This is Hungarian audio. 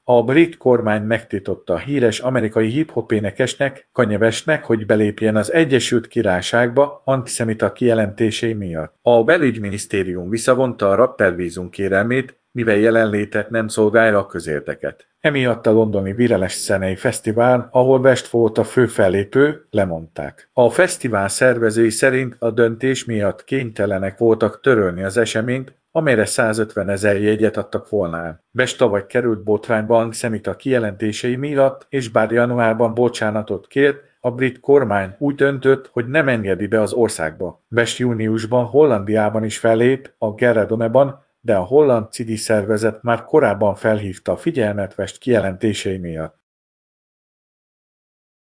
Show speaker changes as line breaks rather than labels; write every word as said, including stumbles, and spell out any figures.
A brit kormány megtiltotta a híres amerikai hip-hop énekesnek, Kanye Westnek, hogy belépjen az Egyesült Királyságba antiszemita kijelentései miatt. A belügyminisztérium visszavonta a rapper vízum kérelmét, mivel jelenléte nem szolgálja a közérdeket. Emiatt a londoni Vireles Zenei Fesztivál, ahol West volt a fő fellépő, lemondták. A fesztivál szervezői szerint a döntés miatt kénytelenek voltak törölni az eseményt, amelyre százötvenezer jegyet adtak volna el. West tavaly került botrányba antiszemita kijelentései miatt, és bár januárban bocsánatot kért, a brit kormány úgy döntött, hogy nem engedi be az országba. West júniusban Hollandiában is fellép, a Gerredoneban, de a holland civil szervezet már korábban felhívta a figyelmet West kijelentései miatt.